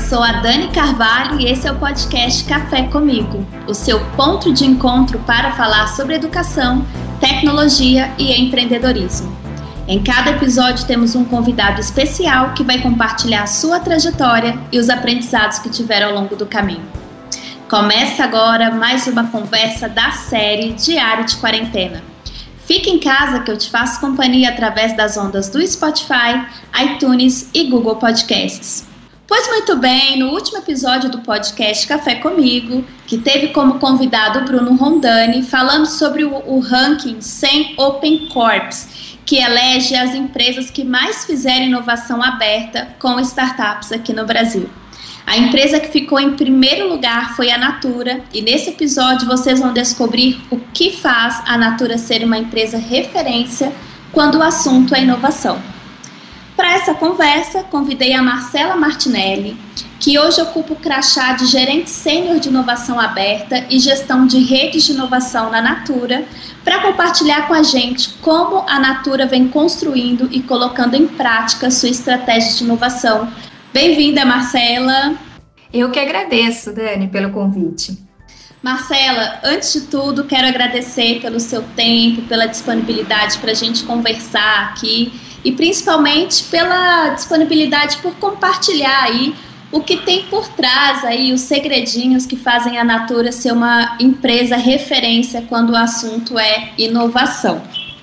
sou a Dani Carvalho e esse é o podcast Café Comigo, o seu ponto de encontro para falar sobre educação, tecnologia e empreendedorismo. Em cada episódio temos um convidado especial que vai compartilhar a sua trajetória e os aprendizados que tiveram ao longo do caminho. Começa agora mais uma conversa da série Diário de Quarentena. Fique em casa que eu te faço companhia através das ondas do Spotify, iTunes e Google Podcasts. Pois muito bem, no último episódio do podcast Café Comigo, que teve como convidado o Bruno Rondani, falando sobre o ranking 100 Open Corps, que elege as empresas que mais fizeram inovação aberta com startups aqui no Brasil. A empresa que ficou em primeiro lugar foi a Natura, e nesse episódio vocês vão descobrir o que faz a Natura ser uma empresa referência quando o assunto é inovação. Para essa conversa, convidei a Marcela Martinelli, que hoje ocupa o crachá de gerente sênior de inovação aberta e gestão de redes de inovação na Natura, para compartilhar com a gente como a Natura vem construindo e colocando em prática sua estratégia de inovação. Bem-vinda, Marcela. Eu que agradeço, Dani, pelo convite. Marcela, antes de tudo, quero agradecer pelo seu tempo, pela disponibilidade para a gente conversar aqui e principalmente pela disponibilidade por compartilhar aí o que tem por trás aí, os segredinhos que fazem a Natura ser uma empresa referência quando o assunto é inovação.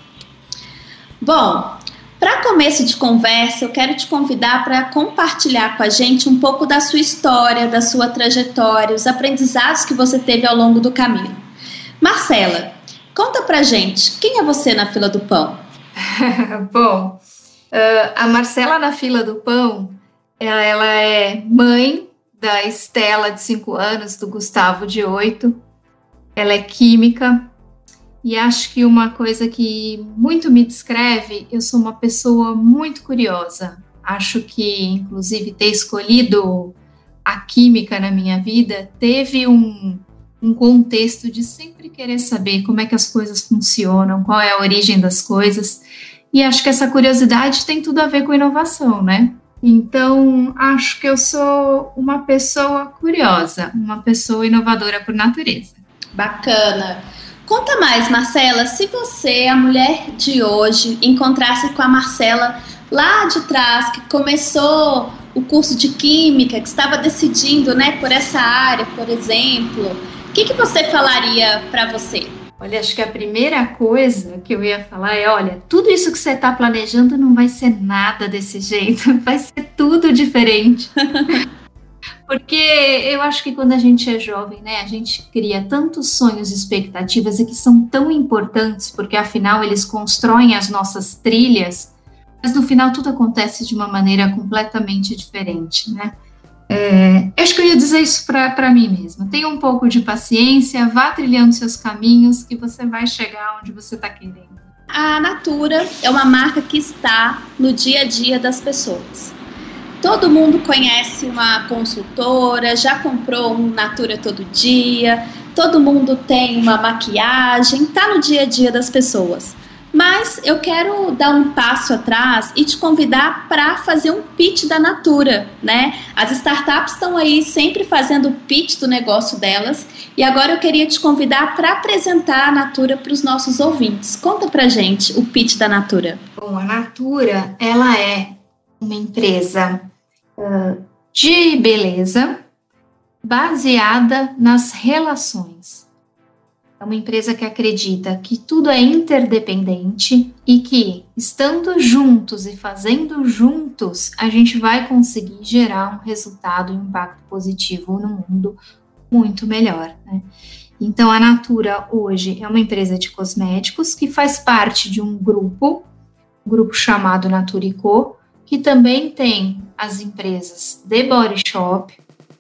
Bom, para começo de conversa, eu quero te convidar para compartilhar com a gente um pouco da sua história, da sua trajetória, os aprendizados que você teve ao longo do caminho. Marcela, conta pra gente, quem é você na fila do pão? Bom, a Marcela na fila do pão, ela é mãe da Estela, de 5 anos, do Gustavo, de 8. Ela é química. E acho que uma coisa que muito me descreve, eu sou uma pessoa muito curiosa. Acho que, inclusive, ter escolhido a química na minha vida teve um contexto de sempre querer saber como é que as coisas funcionam, qual é a origem das coisas. E acho que essa curiosidade tem tudo a ver com inovação, né? Então, acho que eu sou uma pessoa curiosa, uma pessoa inovadora por natureza. Bacana! Conta mais, Marcela, se você, a mulher de hoje, encontrasse com a Marcela lá de trás, que começou o curso de Química, que estava decidindo, né, por essa área, por exemplo, o que você falaria para você? Olha, acho que a primeira coisa que eu ia falar é, olha, tudo isso que você está planejando não vai ser nada desse jeito, vai ser tudo diferente. Porque eu acho que quando a gente é jovem, né, a gente cria tantos sonhos e expectativas e que são tão importantes, porque afinal eles constroem as nossas trilhas, mas no final tudo acontece de uma maneira completamente diferente, né? Acho que eu ia dizer isso para mim mesma. Tenha um pouco de paciência, vá trilhando seus caminhos que você vai chegar onde você está querendo. A Natura é uma marca que está no dia a dia das pessoas. Todo mundo conhece uma consultora, já comprou um Natura todo dia, todo mundo tem uma maquiagem, está no dia a dia das pessoas. Mas eu quero dar um passo atrás e te convidar para fazer um pitch da Natura, né? As startups estão aí sempre fazendo o pitch do negócio delas e agora eu queria te convidar para apresentar a Natura para os nossos ouvintes. Conta pra gente o pitch da Natura. Bom, a Natura, ela é uma empresa de beleza baseada nas relações. É uma empresa que acredita que tudo é interdependente e que, estando juntos e fazendo juntos, a gente vai conseguir gerar um resultado e um impacto positivo no mundo muito melhor, né? Então, a Natura hoje é uma empresa de cosméticos que faz parte de um grupo chamado Natura & Co, que também tem as empresas The Body Shop,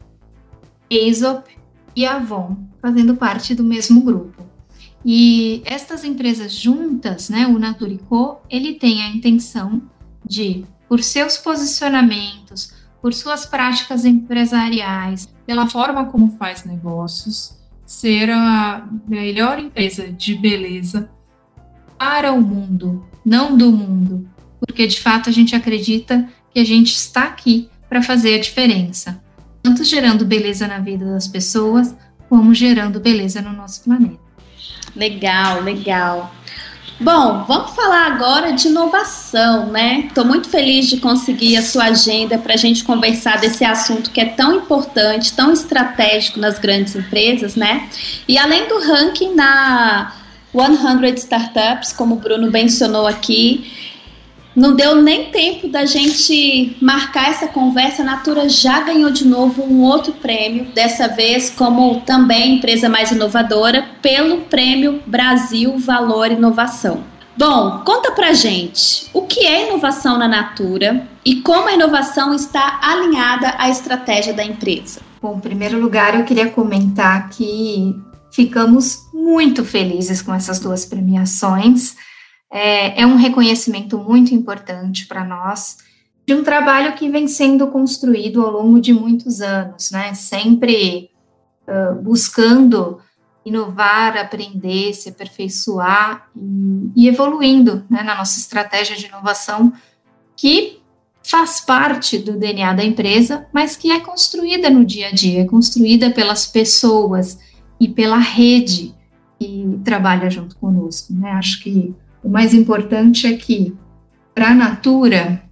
Aesop e Avon, fazendo parte do mesmo grupo. E estas empresas juntas, né, o Natura & Co, ele tem a intenção de, por seus posicionamentos, por suas práticas empresariais, pela forma como faz negócios, ser a melhor empresa de beleza para o mundo, não do mundo, porque de fato a gente acredita que a gente está aqui para fazer a diferença. tanto gerando beleza na vida das pessoas, como gerando beleza no nosso planeta. Legal, legal. Bom, vamos falar agora de inovação, né? Estou muito feliz de conseguir a sua agenda para a gente conversar desse assunto que é tão importante, tão estratégico nas grandes empresas, né? E além do ranking na 100 Startups, como o Bruno mencionou aqui, não deu nem tempo da gente marcar essa conversa, a Natura já ganhou de novo um outro prêmio, dessa vez como também empresa mais inovadora, pelo Prêmio Brasil Valor Inovação. Bom, conta pra gente, o que é inovação na Natura e como a inovação está alinhada à estratégia da empresa? Bom, em primeiro lugar, eu queria comentar que ficamos muito felizes com essas 2 premiações. É um reconhecimento muito importante para nós, de um trabalho que vem sendo construído ao longo de muitos anos, né? Sempre buscando inovar, aprender, se aperfeiçoar e evoluindo, né, na nossa estratégia de inovação, que faz parte do DNA da empresa, mas que é construída no dia a dia, é construída pelas pessoas e pela rede que trabalha junto conosco, né? Acho que o mais importante é que, para a Natura,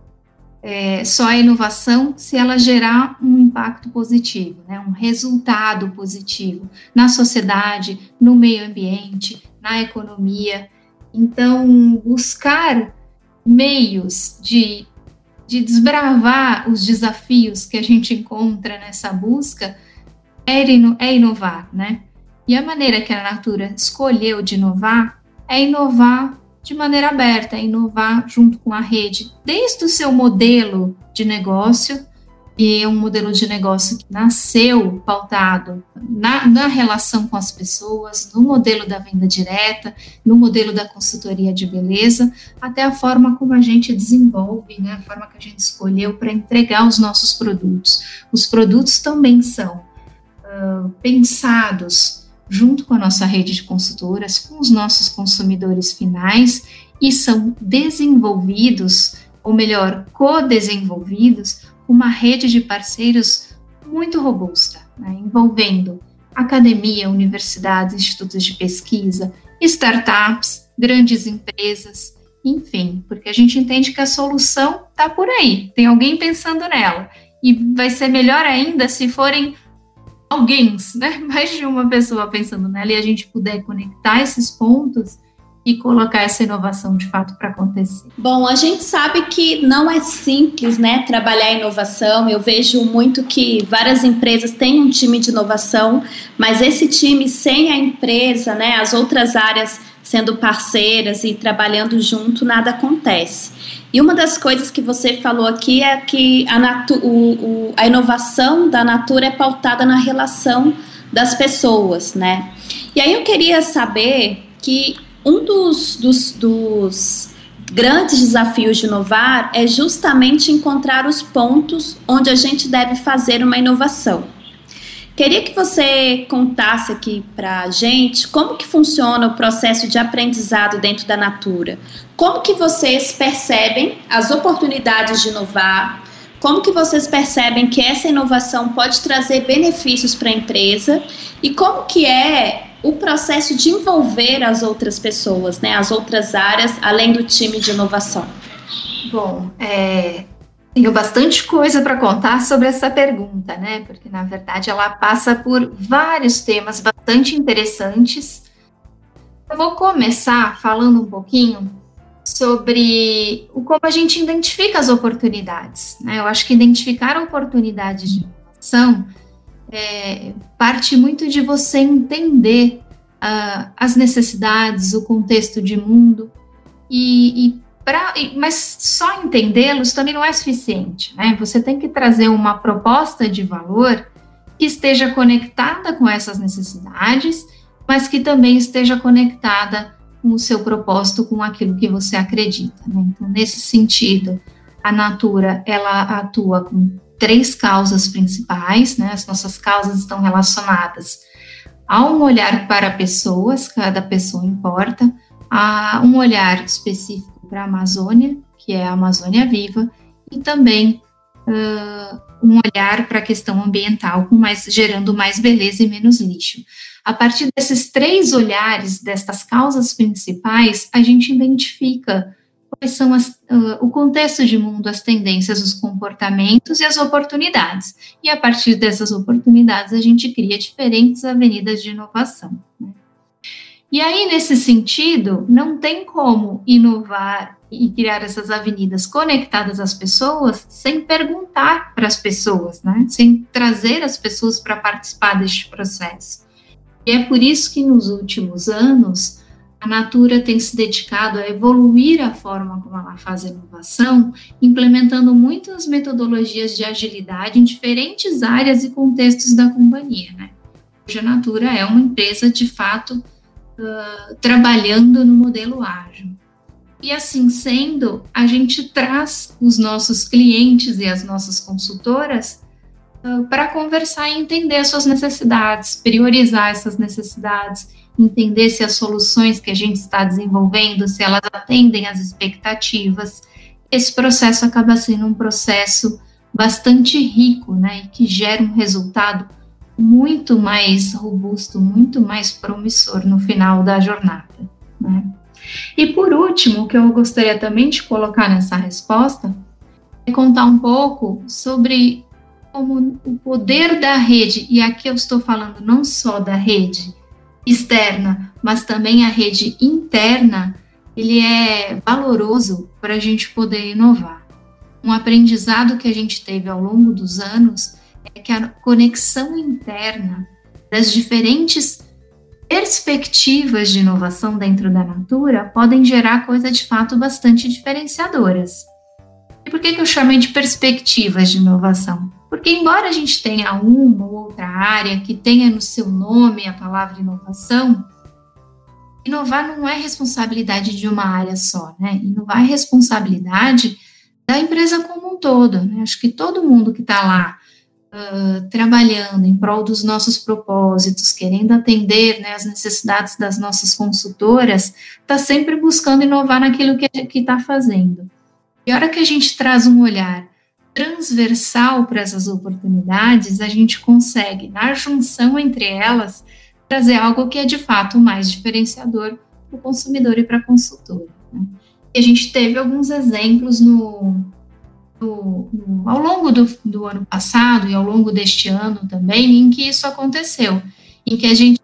só é inovação se ela gerar um impacto positivo, né? Um resultado positivo na sociedade, no meio ambiente, na economia. Então, buscar meios de desbravar os desafios que a gente encontra nessa busca é inovar, né? E a maneira que a Natura escolheu de inovar é inovar de maneira aberta, é inovar junto com a rede, desde o seu modelo de negócio, que é um modelo de negócio que nasceu pautado na relação com as pessoas, no modelo da venda direta, no modelo da consultoria de beleza, até a forma como a gente desenvolve, né, a forma que a gente escolheu para entregar os nossos produtos. Os produtos também são pensados junto com a nossa rede de consultoras, com os nossos consumidores finais, e são desenvolvidos, ou melhor, co-desenvolvidos, com uma rede de parceiros muito robusta, né, envolvendo academia, universidades, institutos de pesquisa, startups, grandes empresas, enfim, porque a gente entende que a solução está por aí, tem alguém pensando nela, e vai ser melhor ainda se forem alguém, né? Mais de uma pessoa pensando nela, e a gente puder conectar esses pontos e colocar essa inovação de fato para acontecer. Bom, a gente sabe que não é simples, né, trabalhar inovação. Eu vejo muito que várias empresas têm um time de inovação, mas esse time sem a empresa, né, as outras áreas sendo parceiras e trabalhando junto, nada acontece. E uma das coisas que você falou aqui é que a inovação da Natura é pautada na relação das pessoas, né? E aí eu queria saber que um dos grandes desafios de inovar é justamente encontrar os pontos onde a gente deve fazer uma inovação. Queria que você contasse aqui para a gente como que funciona o processo de aprendizado dentro da Natura. Como que vocês percebem as oportunidades de inovar? Como que vocês percebem que essa inovação pode trazer benefícios para a empresa? E como que é o processo de envolver as outras pessoas, né, as outras áreas, além do time de inovação? Bom, tenho bastante coisa para contar sobre essa pergunta, né? Porque, na verdade, ela passa por vários temas bastante interessantes. Eu vou começar falando um pouquinho sobre como a gente identifica as oportunidades, né? Eu acho que identificar oportunidades de inovação parte muito de você entender as necessidades, o contexto de mundo, mas só entendê-los também não é suficiente, né? Você tem que trazer uma proposta de valor que esteja conectada com essas necessidades, mas que também esteja conectada com o seu propósito, com aquilo que você acredita, né? Então, nesse sentido, a Natura, ela atua com 3 causas principais, né? As nossas causas estão relacionadas a um olhar para pessoas, cada pessoa importa, a um olhar específico para a Amazônia, que é a Amazônia Viva, e também um olhar para a questão ambiental, gerando mais beleza e menos lixo. A partir desses 3 olhares, destas causas principais, a gente identifica quais são o contexto de mundo, as tendências, os comportamentos e as oportunidades. E a partir dessas oportunidades, a gente cria diferentes avenidas de inovação, né? E aí, nesse sentido, não tem como inovar e criar essas avenidas conectadas às pessoas sem perguntar para as pessoas, né? Sem trazer as pessoas para participar deste processo. E é por isso que nos últimos anos a Natura tem se dedicado a evoluir a forma como ela faz a inovação, implementando muitas metodologias de agilidade em diferentes áreas e contextos da companhia, né? Hoje a Natura é uma empresa, de fato, trabalhando no modelo ágil. E assim sendo, a gente traz os nossos clientes e as nossas consultoras para conversar e entender as suas necessidades, priorizar essas necessidades, entender se as soluções que a gente está desenvolvendo, se elas atendem às expectativas. Esse processo acaba sendo um processo bastante rico, né, e que gera um resultado muito mais robusto, muito mais promissor no final da jornada, né? E por último, o que eu gostaria também de colocar nessa resposta é contar um pouco sobre como o poder da rede, e aqui eu estou falando não só da rede externa, mas também a rede interna, ele é valoroso para a gente poder inovar. Um aprendizado que a gente teve ao longo dos anos é que a conexão interna das diferentes perspectivas de inovação dentro da Natura podem gerar coisas de fato bastante diferenciadoras. E por que eu chamei de perspectivas de inovação? Porque embora a gente tenha uma ou outra área que tenha no seu nome a palavra inovação, inovar não é responsabilidade de uma área só, né? Inovar é responsabilidade da empresa como um todo, né? Acho que todo mundo que está lá trabalhando em prol dos nossos propósitos, querendo atender, né, as necessidades das nossas consultoras, está sempre buscando inovar naquilo que está fazendo. E a hora que a gente traz um olhar transversal para essas oportunidades, a gente consegue, na junção entre elas, trazer algo que é de fato mais diferenciador para o consumidor e para a consultora, né? E a gente teve alguns exemplos ao longo do ano passado e ao longo deste ano também, em que isso aconteceu, em que a gente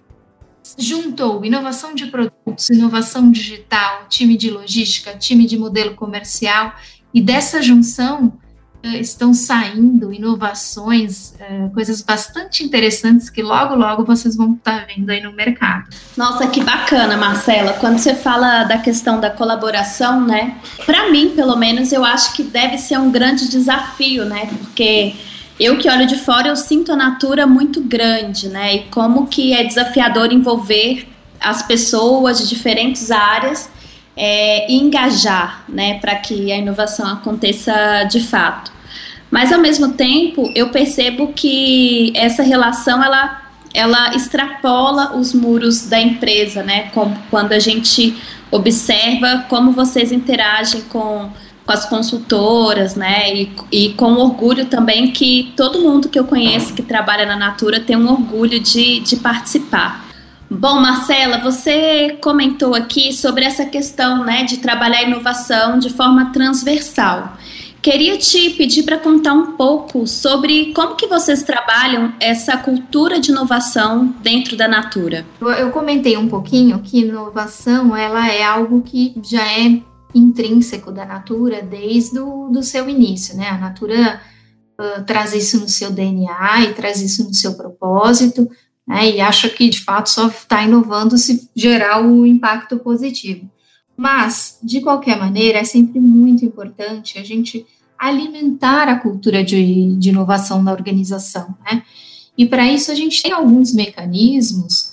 juntou inovação de produtos, inovação digital, time de logística, time de modelo comercial, e dessa junção estão saindo inovações, coisas bastante interessantes que logo, logo vocês vão estar vendo aí no mercado. Nossa, que bacana, Marcela. Quando você fala da questão da colaboração, né? Para mim, pelo menos, eu acho que deve ser um grande desafio, né? Porque eu que olho de fora, eu sinto a Natura muito grande, né? E como que é desafiador envolver as pessoas de diferentes áreas e engajar, né, para que a inovação aconteça de fato. Mas, ao mesmo tempo, eu percebo que essa relação, ela extrapola os muros da empresa, né, quando a gente observa como vocês interagem com as consultoras, né, e com orgulho também que todo mundo que eu conheço que trabalha na Natura tem um orgulho de participar. Bom, Marcela, você comentou aqui sobre essa questão, né, de trabalhar a inovação de forma transversal. Queria te pedir para contar um pouco sobre como que vocês trabalham essa cultura de inovação dentro da Natura. Eu comentei um pouquinho que inovação ela é algo que já é intrínseco da Natura desde o seu início, né? A Natura traz isso no seu DNA e traz isso no seu propósito, né, e acha que, de fato, só está inovando se gerar um impacto positivo. Mas, de qualquer maneira, é sempre muito importante a gente alimentar a cultura de inovação na organização, né? E, para isso, a gente tem alguns mecanismos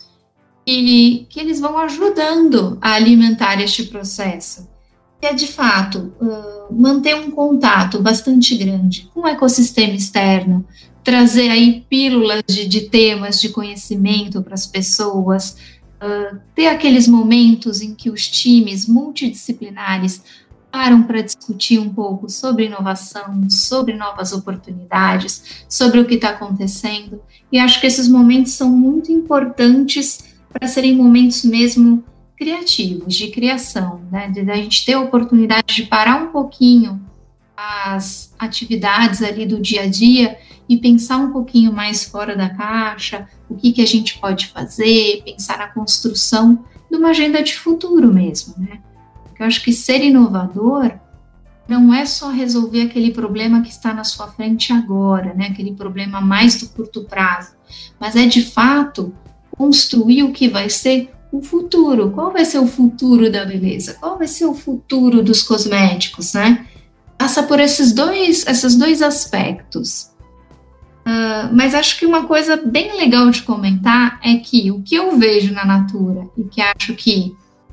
que eles vão ajudando a alimentar este processo. Que é, de fato, manter um contato bastante grande com o ecossistema externo, trazer aí pílulas de temas de conhecimento para as pessoas, ter aqueles momentos em que os times multidisciplinares param para discutir um pouco sobre inovação, sobre novas oportunidades, sobre o que está acontecendo. E acho que esses momentos são muito importantes para serem momentos mesmo criativos, de criação, né? De a gente ter a oportunidade de parar um pouquinho as atividades ali do dia a dia e pensar um pouquinho mais fora da caixa, o que a gente pode fazer, pensar na construção de uma agenda de futuro mesmo, né? Porque eu acho que ser inovador não é só resolver aquele problema que está na sua frente agora, né? Aquele problema mais do curto prazo, mas é de fato construir o que vai ser o futuro. Qual vai ser o futuro da beleza? Qual vai ser o futuro dos cosméticos, né? Passa por esses dois aspectos. Mas acho que uma coisa bem legal de comentar é que o que eu vejo na Natura e que acho que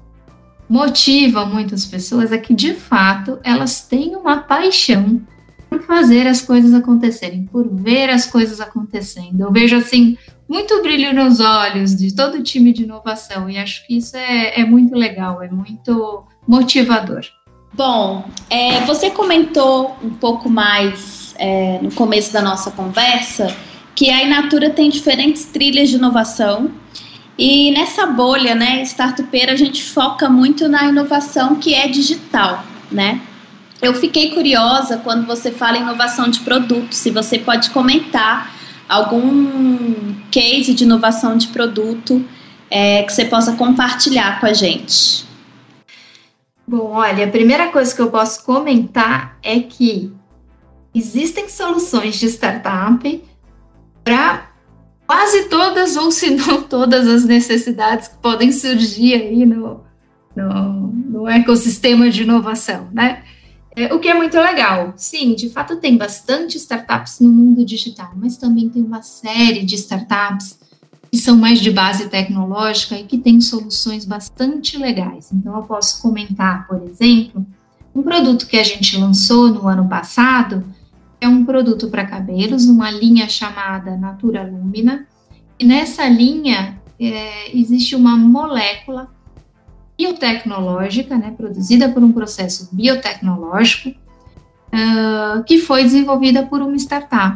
motiva muitas pessoas é que, de fato, elas têm uma paixão por fazer as coisas acontecerem, por ver as coisas acontecendo. Eu vejo, assim, muito brilho nos olhos de todo o time de inovação e acho que isso é muito legal, é muito motivador. Bom, você comentou um pouco mais no começo da nossa conversa que a Inatura tem diferentes trilhas de inovação e nessa bolha, né, startupeira, a gente foca muito na inovação que é digital, né? Eu fiquei curiosa quando você fala em inovação de produto, se você pode comentar algum case de inovação de produto que você possa compartilhar com a gente. Bom, olha, a primeira coisa que eu posso comentar é que existem soluções de startup para quase todas, ou se não todas, as necessidades que podem surgir aí no ecossistema de inovação, né? O que é muito legal. Sim, de fato tem bastante startups no mundo digital, mas também tem uma série de startups que são mais de base tecnológica e que têm soluções bastante legais. Então, eu posso comentar, por exemplo, um produto que a gente lançou no ano passado, é um produto para cabelos, uma linha chamada Natura Lumina, e nessa linha existe uma molécula biotecnológica, né, produzida por um processo biotecnológico, que foi desenvolvida por uma startup.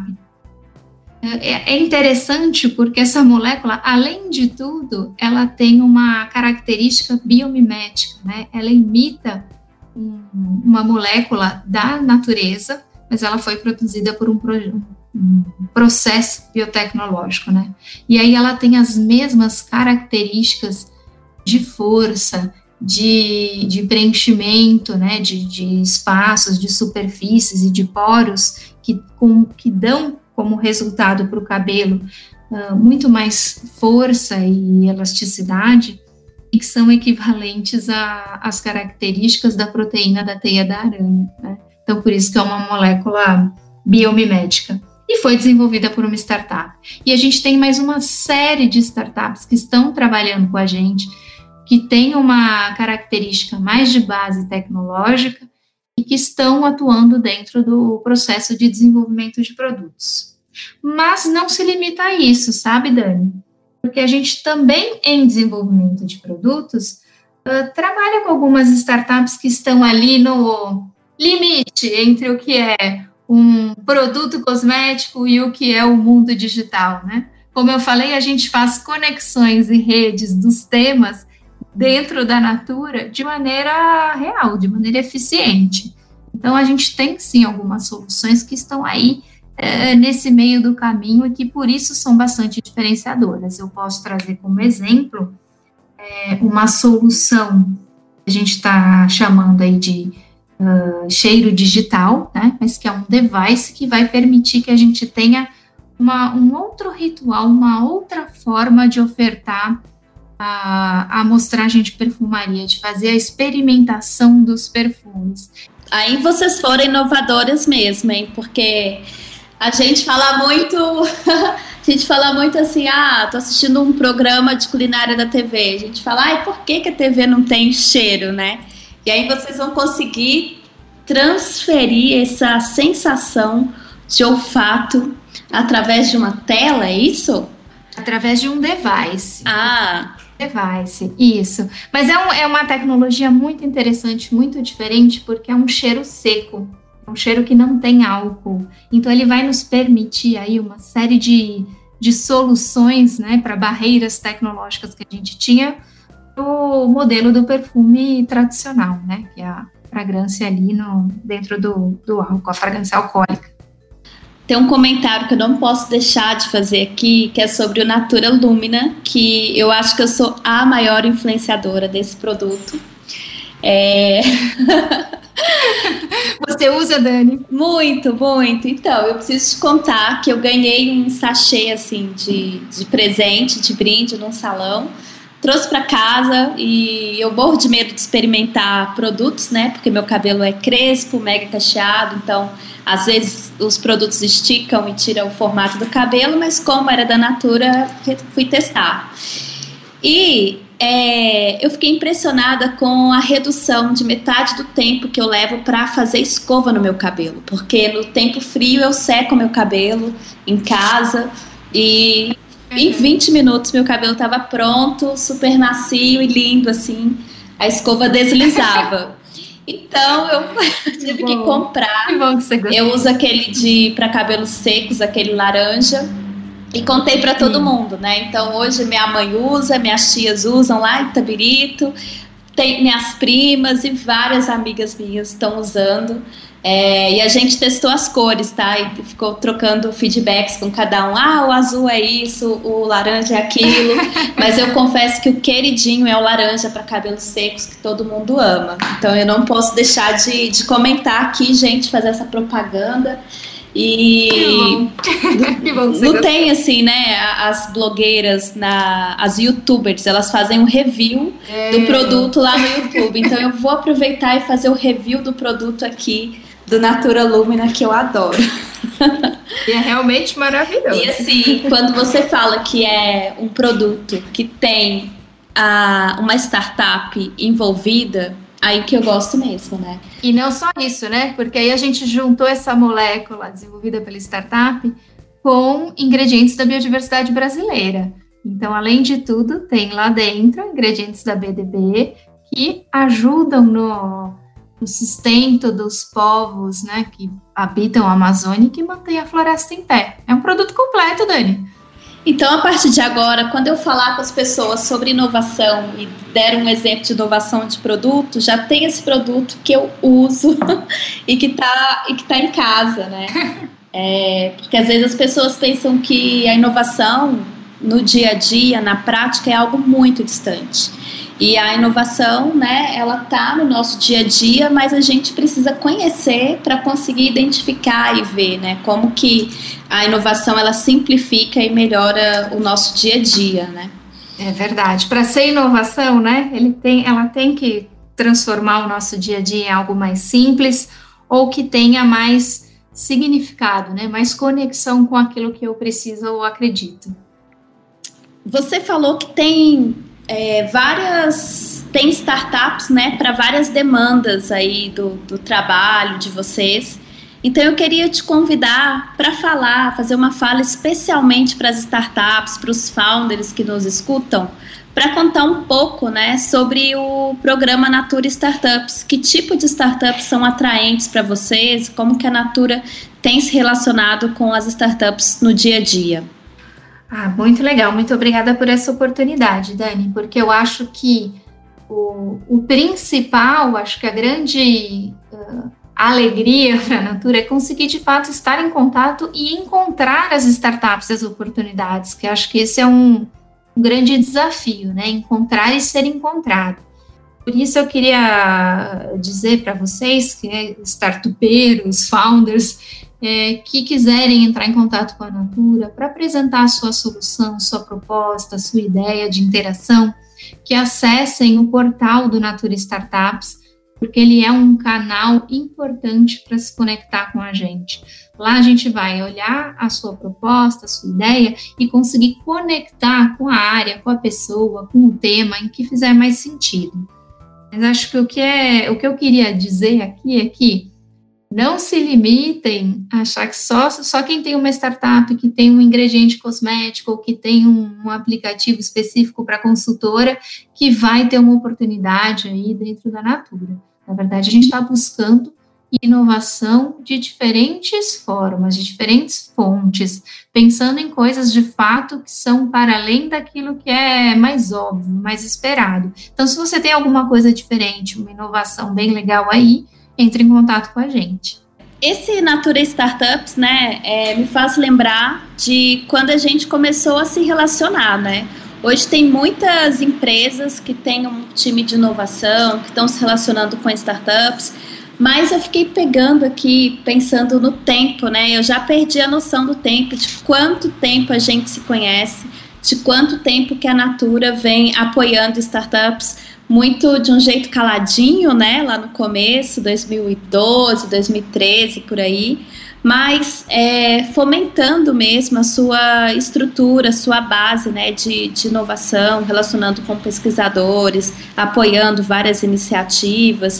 É interessante porque essa molécula, além de tudo, ela tem uma característica biomimética, né? Ela imita uma molécula da natureza, mas ela foi produzida por um processo biotecnológico, né? E aí ela tem as mesmas características de força, de preenchimento, né? De espaços, de superfícies e de poros que dão como resultado para o cabelo muito mais força e elasticidade e que são equivalentes às características da proteína da teia da aranha, né? Então, por isso que é uma molécula biomimética. E foi desenvolvida por uma startup. E a gente tem mais uma série de startups que estão trabalhando com a gente, que tem uma característica mais de base tecnológica e que estão atuando dentro do processo de desenvolvimento de produtos. Mas não se limita a isso, sabe, Dani? Porque a gente também, em desenvolvimento de produtos, trabalha com algumas startups que estão ali no limite entre o que é um produto cosmético e o que é o mundo digital, né? Como eu falei, a gente faz conexões e redes dos temas dentro da Natura de maneira real, de maneira eficiente. Então, a gente tem, sim, algumas soluções que estão aí nesse meio do caminho e que, por isso, são bastante diferenciadoras. Eu posso trazer como exemplo uma solução que a gente está chamando aí de cheiro digital, né? Mas que é um device que vai permitir que a gente tenha um outro ritual, uma outra forma de ofertar a amostragem de perfumaria, de fazer a experimentação dos perfumes. Aí vocês foram inovadoras mesmo, hein? Porque a gente fala muito assim, tô assistindo um programa de culinária da TV. A gente fala, por que a TV não tem cheiro, né? E aí vocês vão conseguir transferir essa sensação de olfato através de uma tela, é isso? Através de um device. Device, isso. Mas é uma tecnologia muito interessante, muito diferente, porque é um cheiro seco, é um cheiro que não tem álcool. Então, ele vai nos permitir aí uma série de soluções, né, para barreiras tecnológicas que a gente tinha no modelo do perfume tradicional, né, que é a fragrância ali dentro do álcool, a fragrância alcoólica. Tem um comentário que eu não posso deixar de fazer aqui, que é sobre o Natura Lumina, que eu acho que eu sou a maior influenciadora desse produto. Você usa, Dani? Muito, muito. Então, eu preciso te contar que eu ganhei um sachê, assim, de presente, de brinde num salão. Trouxe para casa e eu morro de medo de experimentar produtos, né? Porque meu cabelo é crespo, mega cacheado, então às vezes os produtos esticam e tiram o formato do cabelo, mas como era da Natura, fui testar. E eu fiquei impressionada com a redução de metade do tempo que eu levo para fazer escova no meu cabelo, porque no tempo frio eu seco meu cabelo em casa e em 20 minutos meu cabelo estava pronto, super macio e lindo, assim, a escova deslizava. Então eu tive que comprar. Que bom que você gostou. Eu uso aquele para cabelos secos, aquele laranja, e contei para todo mundo, né? Então hoje minha mãe usa, minhas tias usam lá em Itabirito, tem minhas primas e várias amigas minhas estão usando. E a gente testou as cores, tá? E ficou trocando feedbacks com cada um. O azul é isso, o laranja é aquilo. Mas eu confesso que o queridinho é o laranja para cabelos secos, que todo mundo ama. Então eu não posso deixar de comentar aqui, gente, fazer essa propaganda. E que bom não tem assim, né? As blogueiras, as youtubers, elas fazem um review do produto lá no YouTube. Então eu vou aproveitar e fazer o review do produto aqui do Natura Lumina, que eu adoro. E é realmente maravilhoso. E assim, quando você fala que é um produto que tem uma startup envolvida, aí que eu gosto mesmo, né? E não só isso, né? Porque aí a gente juntou essa molécula desenvolvida pela startup com ingredientes da biodiversidade brasileira. Então, além de tudo, tem lá dentro ingredientes da BDB que ajudam no sustento dos povos, né, que habitam a Amazônia e que mantém a floresta em pé. É um produto completo, Dani. Então, a partir de agora, quando eu falar com as pessoas sobre inovação e der um exemplo de inovação de produto, já tem esse produto que eu uso e que tá em casa, né? Porque às vezes as pessoas pensam que a inovação no dia a dia, na prática, é algo muito distante. E a inovação, né, ela tá no nosso dia a dia, mas a gente precisa conhecer para conseguir identificar e ver, né, como que a inovação ela simplifica e melhora o nosso dia a dia, né? É verdade. Para ser inovação, né, ela tem que transformar o nosso dia a dia em algo mais simples ou que tenha mais significado, né, mais conexão com aquilo que eu preciso ou acredito. Você falou que tem tem startups, né, para várias demandas aí do trabalho de vocês. Então eu queria te convidar para fazer uma fala especialmente para as startups, para os founders que nos escutam, para contar um pouco, né, sobre o programa Natura Startups. Que tipo de startups são atraentes para vocês? Como que a Natura tem se relacionado com as startups no dia a dia? Muito legal, muito obrigada por essa oportunidade, Dani, porque eu acho que o principal, acho que a grande alegria para a Natura é conseguir de fato estar em contato e encontrar as startups, as oportunidades, que acho que esse é um grande desafio, né? Encontrar e ser encontrado. Por isso eu queria dizer para vocês, que startupeiros, founders, que quiserem entrar em contato com a Natura para apresentar a sua solução, sua proposta, sua ideia de interação, que acessem o portal do Natura Startups, porque ele é um canal importante para se conectar com a gente. Lá a gente vai olhar a sua proposta, a sua ideia e conseguir conectar com a área, com a pessoa, com o tema em que fizer mais sentido. Mas acho que o que eu queria dizer aqui é que Não se limitem a achar que só quem tem uma startup, que tem um ingrediente cosmético ou que tem um aplicativo específico para consultora, que vai ter uma oportunidade aí dentro da Natura. Na verdade, a gente está buscando inovação de diferentes formas, de diferentes fontes, pensando em coisas de fato que são para além daquilo que é mais óbvio, mais esperado. Então, se você tem alguma coisa diferente, uma inovação bem legal aí, entre em contato com a gente. Esse Natura Startups, né, me faz lembrar de quando a gente começou a se relacionar, né? Hoje tem muitas empresas que têm um time de inovação, que estão se relacionando com startups, mas eu fiquei pegando aqui, pensando no tempo, né? Eu já perdi a noção do tempo, de quanto tempo a gente se conhece, de quanto tempo que a Natura vem apoiando startups, muito de um jeito caladinho, né, lá no começo, 2012, 2013, por aí, mas fomentando mesmo a sua estrutura, a sua base, né, de inovação, relacionando com pesquisadores, apoiando várias iniciativas,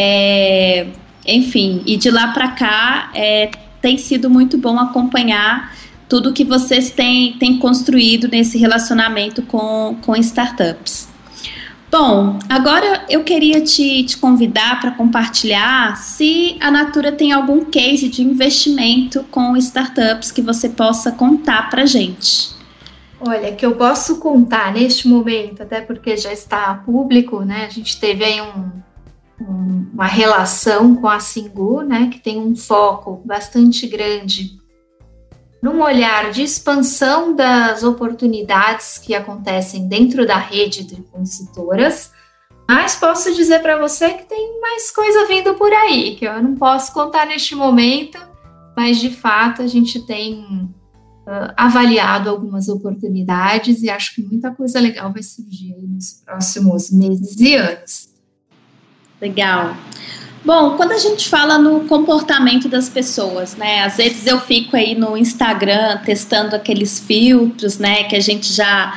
enfim, e de lá para cá tem sido muito bom acompanhar tudo que vocês têm construído nesse relacionamento com startups. Bom, agora eu queria te convidar para compartilhar se a Natura tem algum case de investimento com startups que você possa contar para a gente. Olha, que eu posso contar neste momento, até porque já está público, né? A gente teve aí uma relação com a Singu, né? Que tem um foco bastante grande num olhar de expansão das oportunidades que acontecem dentro da rede de consultoras, mas posso dizer para você que tem mais coisa vindo por aí, que eu não posso contar neste momento, mas de fato a gente tem avaliado algumas oportunidades e acho que muita coisa legal vai surgir aí nos próximos meses e anos. Legal. Bom, quando a gente fala no comportamento das pessoas, né, às vezes eu fico aí no Instagram testando aqueles filtros, né, que a gente já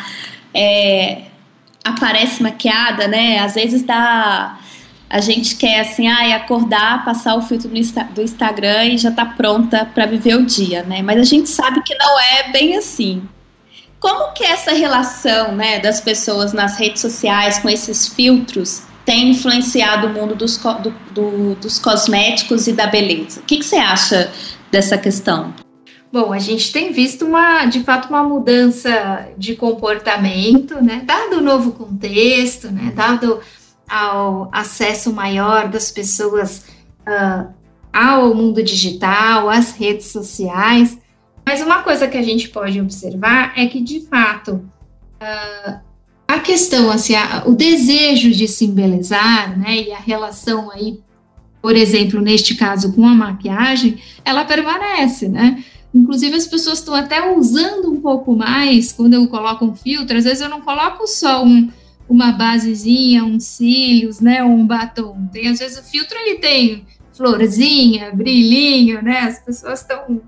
aparece maquiada, né, às vezes a gente quer assim, acordar, passar o filtro do Instagram e já tá pronta para viver o dia, né, mas a gente sabe que não é bem assim. Como que é essa relação, né, das pessoas nas redes sociais com esses filtros tem influenciado o mundo dos cosméticos e da beleza? O que você acha dessa questão? Bom, a gente tem visto de fato uma mudança de comportamento, né? Dado o novo contexto, né? Dado ao acesso maior das pessoas ao mundo digital, às redes sociais. Mas uma coisa que a gente pode observar é que, de fato, a questão, assim, o desejo de se embelezar, né, e a relação aí, por exemplo, neste caso com a maquiagem, ela permanece, né? Inclusive as pessoas estão até usando um pouco mais, quando eu coloco um filtro, às vezes eu não coloco só uma basezinha, uns cílios, né, ou um batom. Às vezes o filtro ele tem florzinha, brilhinho, né? As pessoas estão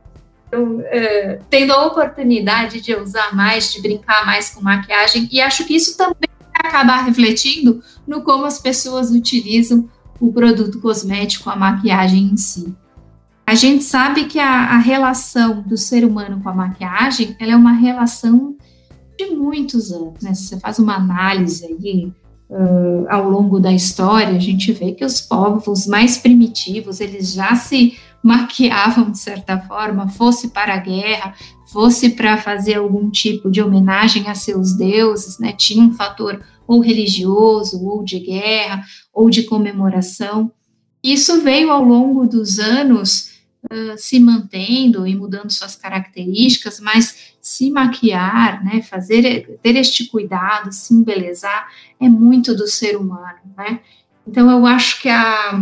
tendo a oportunidade de usar mais, de brincar mais com maquiagem, e acho que isso também vai acabar refletindo no como as pessoas utilizam o produto cosmético, a maquiagem em si. A gente sabe que a relação do ser humano com a maquiagem, ela é uma relação de muitos anos, né? Se você faz uma análise aí ao longo da história, a gente vê que os povos mais primitivos, eles já se maquiavam de certa forma, fosse para a guerra, fosse para fazer algum tipo de homenagem a seus deuses, né? Tinha um fator ou religioso, ou de guerra, ou de comemoração. Isso veio ao longo dos anos se mantendo e mudando suas características, mas se maquiar, né, ter este cuidado, se embelezar, é muito do ser humano, né? Então, eu acho que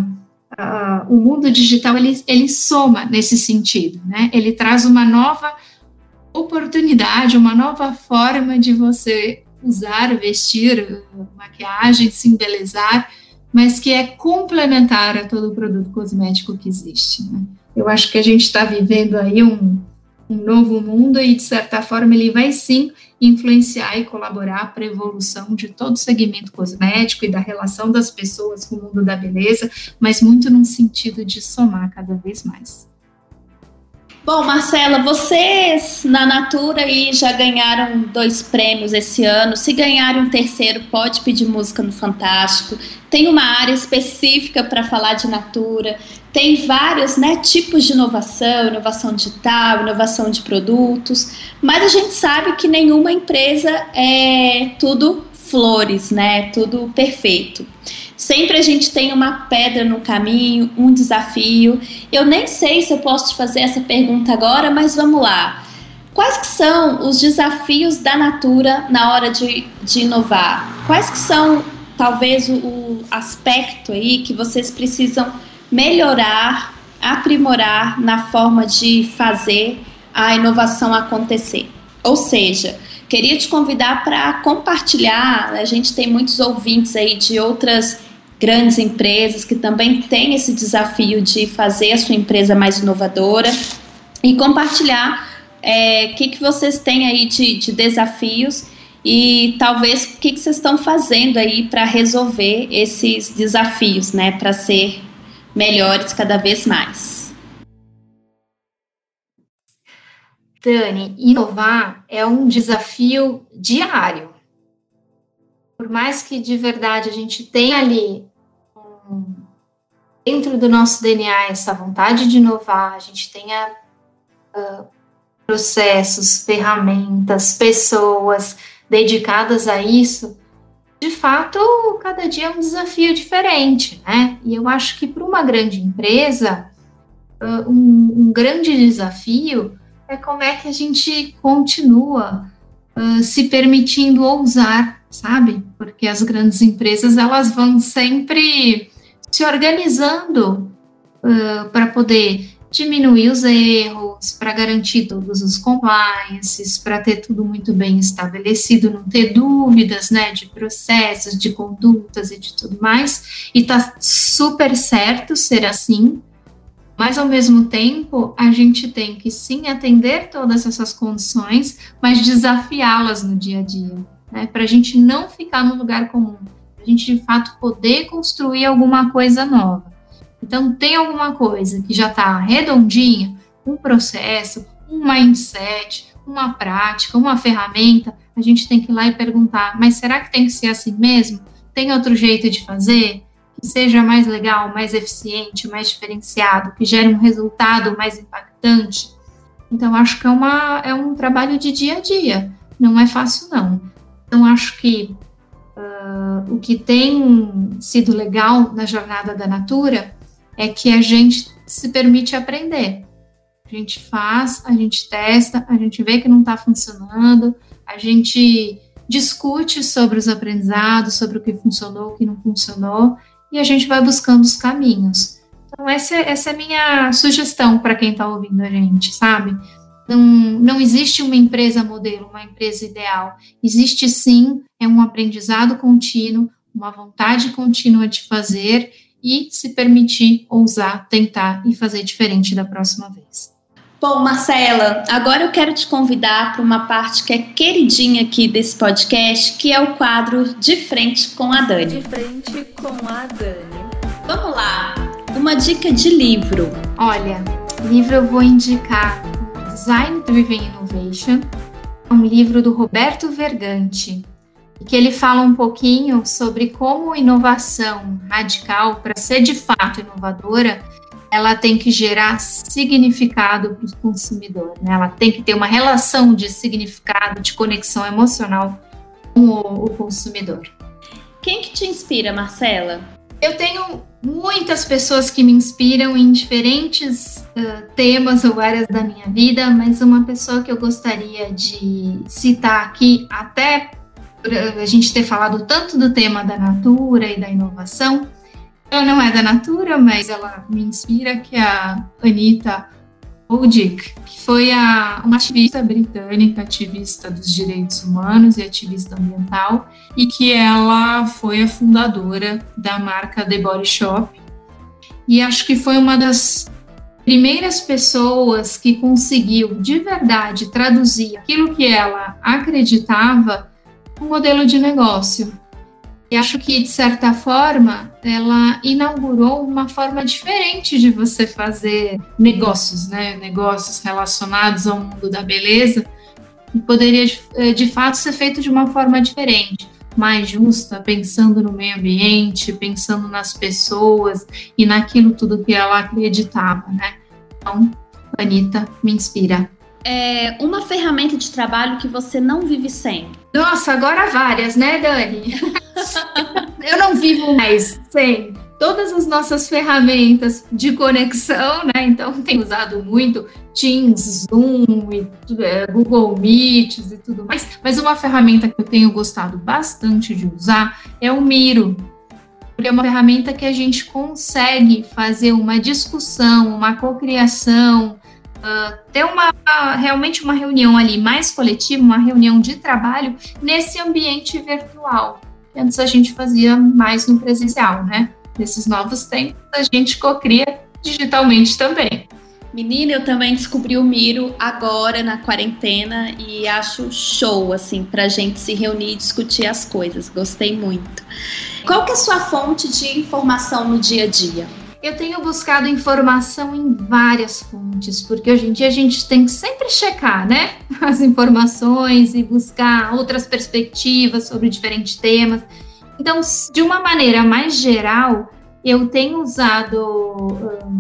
o mundo digital, ele soma nesse sentido, né? Ele traz uma nova oportunidade, uma nova forma de você usar, vestir, maquiagem, se embelezar, mas que é complementar a todo o produto cosmético que existe, né? Eu acho que a gente está vivendo aí um novo mundo e, de certa forma, ele vai sim influenciar e colaborar para a evolução de todo o segmento cosmético e da relação das pessoas com o mundo da beleza, mas muito num sentido de somar cada vez mais. Bom, Marcela, vocês na Natura aí já ganharam 2 prêmios esse ano. Se ganharem um terceiro, pode pedir música no Fantástico. Tem uma área específica para falar de Natura. Tem vários, né, tipos de inovação digital, inovação de produtos. Mas a gente sabe que nenhuma empresa é tudo flores, né? Tudo perfeito. Sempre a gente tem uma pedra no caminho, um desafio. Eu nem sei se eu posso te fazer essa pergunta agora, mas vamos lá. Quais que são os desafios da Natura na hora de inovar? Quais que são, talvez, o aspecto aí que vocês precisam melhorar, aprimorar na forma de fazer a inovação acontecer? Ou seja, queria te convidar para compartilhar. A gente tem muitos ouvintes aí de outras grandes empresas que também têm esse desafio de fazer a sua empresa mais inovadora e compartilhar o que vocês têm aí de desafios e talvez o que vocês estão fazendo aí para resolver esses desafios, né, para ser melhores cada vez mais. Dani, inovar é um desafio diário. Por mais que de verdade a gente tenha ali dentro do nosso DNA essa vontade de inovar, a gente tenha processos, ferramentas, pessoas dedicadas a isso, de fato, cada dia é um desafio diferente, né? E eu acho que para uma grande empresa, um grande desafio é como é que a gente continua se permitindo ousar, sabe? Porque as grandes empresas, elas vão sempre se organizando para poder diminuir os erros, para garantir todos os compliances, para ter tudo muito bem estabelecido, não ter dúvidas, né, de processos, de condutas e de tudo mais. E tá super certo ser assim, mas ao mesmo tempo a gente tem que sim atender todas essas condições, mas desafiá-las no dia a dia, né, para a gente não ficar no lugar comum, a gente de fato poder construir alguma coisa nova. Então, tem alguma coisa que já está redondinha, um processo, um mindset, uma prática, uma ferramenta, a gente tem que ir lá e perguntar, mas será que tem que ser assim mesmo? Tem outro jeito de fazer? Que seja mais legal, mais eficiente, mais diferenciado, que gere um resultado mais impactante? Então, acho que é um trabalho de dia a dia, não é fácil não. Então, acho que o que tem sido legal na jornada da Natura é que a gente se permite aprender. A gente faz, a gente testa, a gente vê que não está funcionando, a gente discute sobre os aprendizados, sobre o que funcionou, o que não funcionou, e a gente vai buscando os caminhos. Então, essa é a minha sugestão para quem está ouvindo a gente, sabe? Não existe uma empresa modelo, uma empresa ideal. Existe sim, é um aprendizado contínuo, uma vontade contínua de fazer e se permitir ousar, tentar e fazer diferente da próxima vez. Bom, Marcela, agora eu quero te convidar para uma parte que é queridinha aqui desse podcast, que é o quadro De Frente com a Dani. De Frente com a Dani. Vamos lá, uma dica de livro. Olha, livro eu vou indicar Design Driven Innovation, um livro do Roberto Verganti, que ele fala um pouquinho sobre como inovação radical, para ser de fato inovadora, ela tem que gerar significado para o consumidor, né? Ela tem que ter uma relação de significado, de conexão emocional com o consumidor. Quem que te inspira, Marcela? Eu tenho muitas pessoas que me inspiram em diferentes temas ou áreas da minha vida, mas uma pessoa que eu gostaria de citar aqui, até a gente ter falado tanto do tema da Natura e da inovação, ela não é da Natura, mas ela me inspira, que é a Anita Roddick, que foi uma ativista britânica, ativista dos direitos humanos e ativista ambiental, e que ela foi a fundadora da marca The Body Shop, e acho que foi uma das primeiras pessoas que conseguiu de verdade traduzir aquilo que ela acreditava no modelo de negócio. E acho que, de certa forma, ela inaugurou uma forma diferente de você fazer negócios, né? Negócios relacionados ao mundo da beleza, que poderia, de fato, ser feito de uma forma diferente, mais justa, pensando no meio ambiente, pensando nas pessoas e naquilo tudo que ela acreditava, né? Então, Anitta me inspira. É uma ferramenta de trabalho que você não vive sem? Nossa, agora várias, né, Dani? Eu não vivo mais sem todas as nossas ferramentas de conexão, né? Então, tenho usado muito Teams, Zoom, Google Meets e tudo mais. Mas uma ferramenta que eu tenho gostado bastante de usar é o Miro. Porque é uma ferramenta que a gente consegue fazer uma discussão, uma cocriação, ter realmente uma reunião ali mais coletiva, uma reunião de trabalho nesse ambiente virtual. Antes a gente fazia mais no presencial, né? Nesses novos tempos, a gente cocria digitalmente também. Menina, eu também descobri o Miro agora na quarentena e acho show, assim, pra gente se reunir e discutir as coisas. Gostei muito. Qual que é a sua fonte de informação no dia a dia? Eu tenho buscado informação em várias fontes, porque hoje em dia a gente tem que sempre checar, né, as informações e buscar outras perspectivas sobre diferentes temas. Então, de uma maneira mais geral, eu tenho usado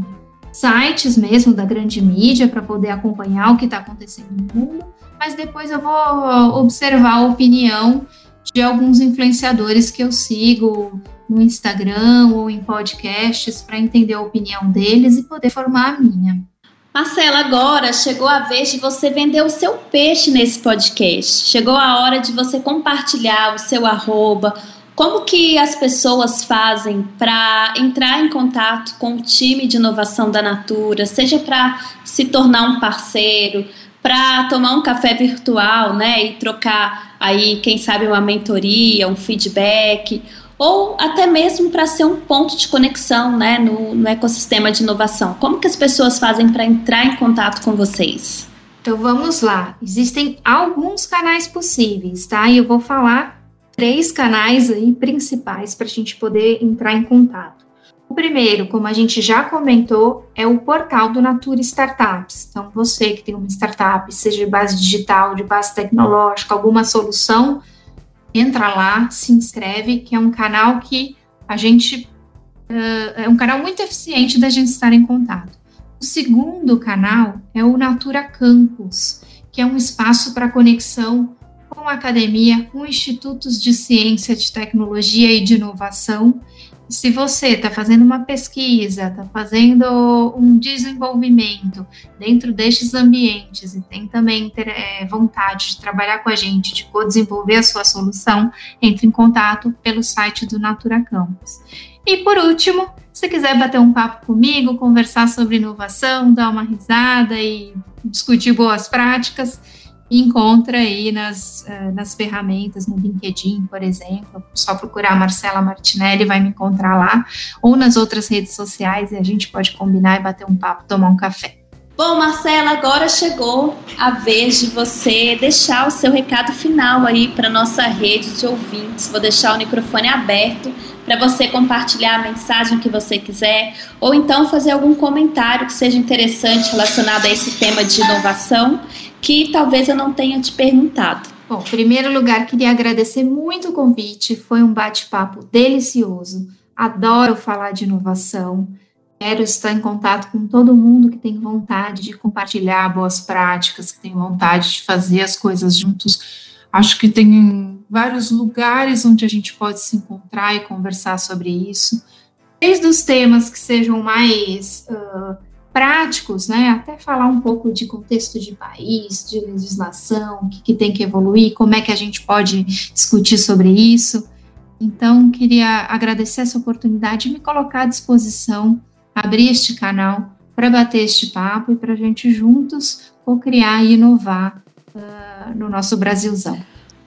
sites mesmo da grande mídia para poder acompanhar o que está acontecendo no mundo, mas depois eu vou observar a opinião de alguns influenciadores que eu sigo no Instagram ou em podcasts para entender a opinião deles e poder formar a minha. Marcela, agora chegou a vez de você vender o seu peixe nesse podcast. Chegou a hora de você compartilhar o seu @. Como que as pessoas fazem para entrar em contato com o time de inovação da Natura, seja para se tornar um parceiro, para tomar um café virtual, né, e trocar aí, quem sabe, uma mentoria, um feedback, ou até mesmo para ser um ponto de conexão, né, no ecossistema de inovação? Como que as pessoas fazem para entrar em contato com vocês? Então vamos lá, existem alguns canais possíveis, tá? E eu vou falar 3 canais aí principais para a gente poder entrar em contato. O primeiro, como a gente já comentou, é o portal do Natura Startups. Então, você que tem uma startup, seja de base digital, de base tecnológica, alguma solução, entra lá, se inscreve, que é um canal que a gente... é um canal muito eficiente da gente estar em contato. O segundo canal é o Natura Campus, que é um espaço para conexão com a academia, com institutos de ciência, de tecnologia e de inovação. Se você está fazendo uma pesquisa, está fazendo um desenvolvimento dentro destes ambientes e tem também vontade de trabalhar com a gente, de co-desenvolver a sua solução, entre em contato pelo site do Natura Campus. E por último, se quiser bater um papo comigo, conversar sobre inovação, dar uma risada e discutir boas práticas, encontra aí nas ferramentas, no LinkedIn, por exemplo, só procurar Marcela Martinelli, vai me encontrar lá, ou nas outras redes sociais, e a gente pode combinar e bater um papo, tomar um café. Bom, Marcela, agora chegou a vez de você deixar o seu recado final aí para nossa rede de ouvintes. Vou deixar o microfone aberto para você compartilhar a mensagem que você quiser, ou então fazer algum comentário que seja interessante relacionado a esse tema de inovação, que talvez eu não tenha te perguntado. Bom, em primeiro lugar, queria agradecer muito o convite, foi um bate-papo delicioso, adoro falar de inovação, quero estar em contato com todo mundo que tem vontade de compartilhar boas práticas, que tem vontade de fazer as coisas juntos. Acho que tem vários lugares onde a gente pode se encontrar e conversar sobre isso, desde os temas que sejam mais práticos, né, até falar um pouco de contexto de país, de legislação, o que tem que evoluir, como é que a gente pode discutir sobre isso. Então, queria agradecer essa oportunidade e me colocar à disposição, abrir este canal para bater este papo e para a gente juntos co-criar e inovar no nosso Brasilzão.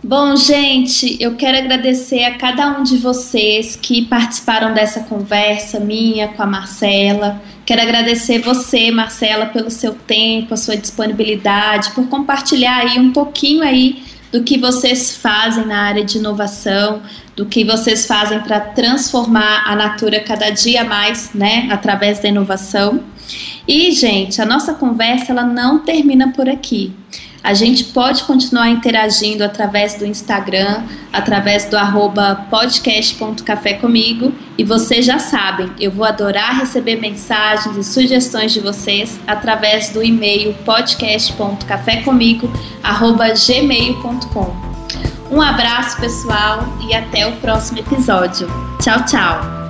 Bom, gente, eu quero agradecer a cada um de vocês que participaram dessa conversa minha com a Marcela. Quero agradecer você, Marcela, pelo seu tempo, a sua disponibilidade, por compartilhar aí um pouquinho aí do que vocês fazem na área de inovação, do que vocês fazem para transformar a Natura cada dia mais, né, através da inovação. E, gente, a nossa conversa ela não termina por aqui. A gente pode continuar interagindo através do Instagram, através do @podcast.cafécomigo, e vocês já sabem, eu vou adorar receber mensagens e sugestões de vocês através do e-mail podcast.cafécomigo@gmail.com. Um abraço, pessoal, e até o próximo episódio. Tchau, tchau!